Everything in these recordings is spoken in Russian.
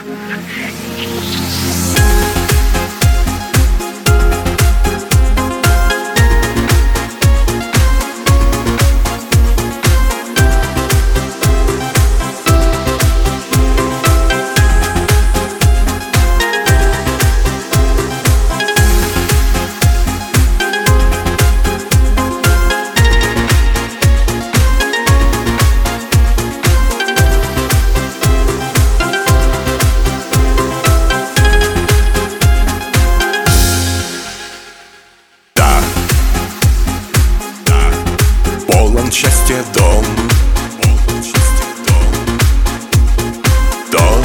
Счастье дом, тот,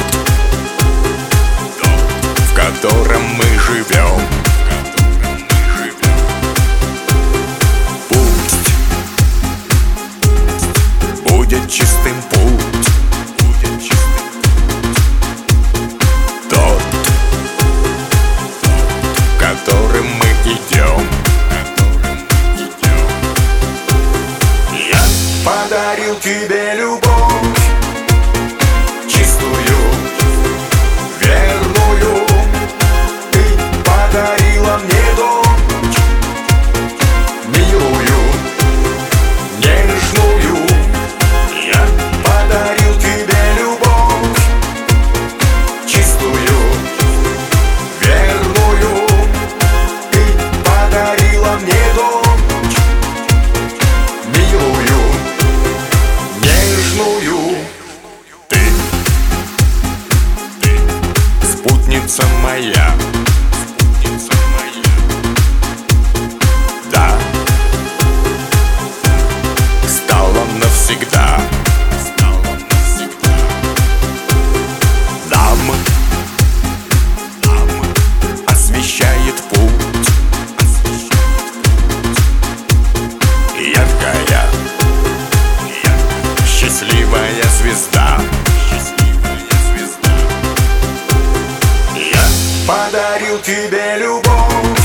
в котором мы живем. Пусть будет чистым путь, тот, которым мы идем. Подарил тебе любовь, чистую, верную. Ты подарила мне дочь, милую, нежную. Я подарил тебе любовь, чистую, верную. Ты подарила мне дочь, милую, ты спутница моя, да, стала навсегда. Нам освещает путь яркая, счастливая звезда. Я подарил тебе любовь,